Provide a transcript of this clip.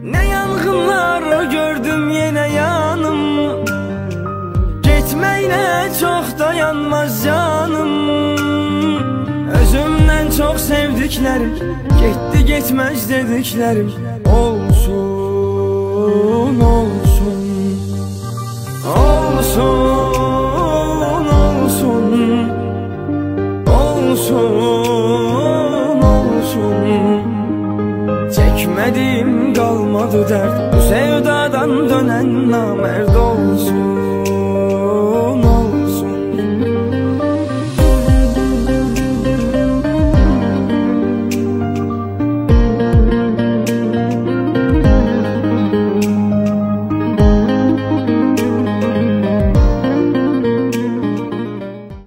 Ne yangınlar gördüm yine yanım, gitmeyle çok dayanmaz canım. Özümden çok sevdiklerim, gitti gitmez dediklerim olsun, olsun, olsun, olsun, olsun, olsun. Çekmediğim kalmadı dert, bu sevdadan dönen namerd olsun.